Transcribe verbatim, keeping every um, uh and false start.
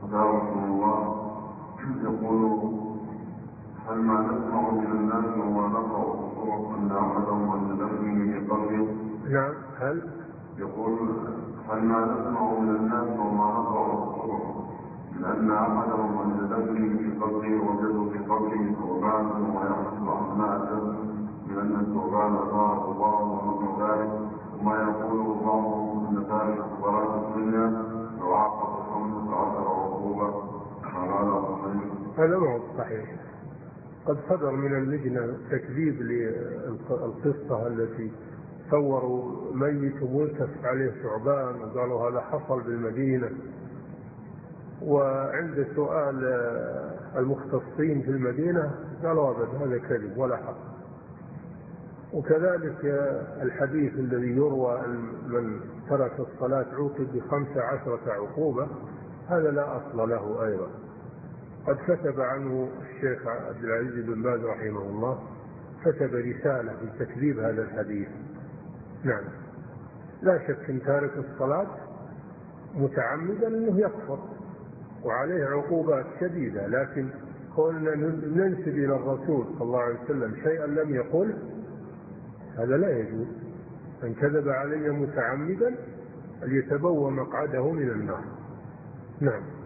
رحمه الله يقول: هل ما نسمع من الناس وما نقرأ في الصحف أن أحدهم عند دفنه في قبره؟ نعم. هل يقول: هل ما نسمع من الناس وما نقرأ في الصحف من أن أحدهم عند دفنه في قبره وجدوا في قبره ثوبان وما يحصل أثناء الدفن من أن الثوبان أثار غبار ونحو ذلك، وما يقوله بعضهم أن تارك الصلاة الدنيا يعاقب خمسة عشر عقوبة؟ هذا صحيح؟ هذا ما هو صحيح. قد صدر من اللجنة تكذيب للقصة التي صوروا ميت ملتف عليه ثعبان وقالوا هذا حصل بالمدينة، وعند سؤال المختصين في المدينة قالوا أبدا هذا كذب ولا حصل. وكذلك الحديث الذي يروى أن من ترك الصلاة عوقب بخمس عشرة عقوبة هذا لا أصل له أيضا. قد كتب عنه الشيخ عبد العزيز بن باز رحمه الله، كتب رسالة في تكذيب هذا الحديث. نعم، لا شك ان تارك الصلاة متعمدا انه يكفر وعليه عقوبات شديدة، لكن كوننا ننسب الى الرسول صلى الله عليه وسلم شيئا لم يقله هذا لا يجوز. من كذب علي متعمدا فليتبوأ مقعده من النار. نعم.